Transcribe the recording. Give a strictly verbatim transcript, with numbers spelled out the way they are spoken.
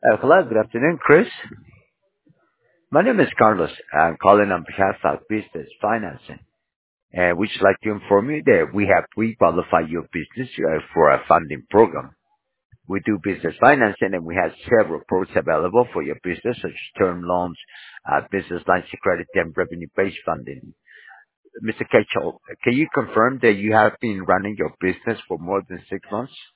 Uh, hello, good afternoon, Chris. My name is Carlos. I'm calling on behalf of Business Financing. And we'd just like to inform you that we have pre-qualified your business uh, for a funding program. We do business financing and we have several products available for your business, such as term loans, uh, business lines of credit, and revenue-based funding. mister Ketchel, can you confirm that you have been running your business for more than six months?